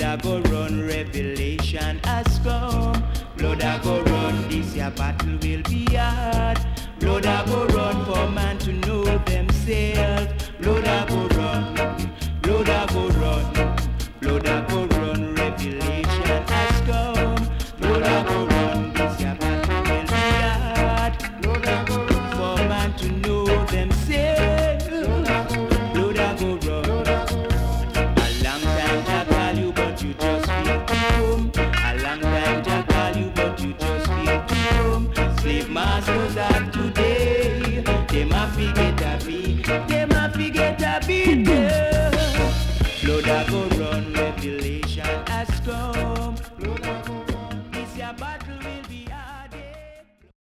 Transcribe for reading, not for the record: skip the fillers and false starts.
a go run, revelation has come. Blood a go run, this year battle will be hard. Blood a go run for man to know themselves. Blood a go run, blood a go run, blood a go run, revelation has come. Blood a go run, this year battle will be hard. Blood a go run for man to know themselves. Blood a go run. A long time to call you, but you just feel to come. A long time to call you, but you just feel to come. Slave masters have to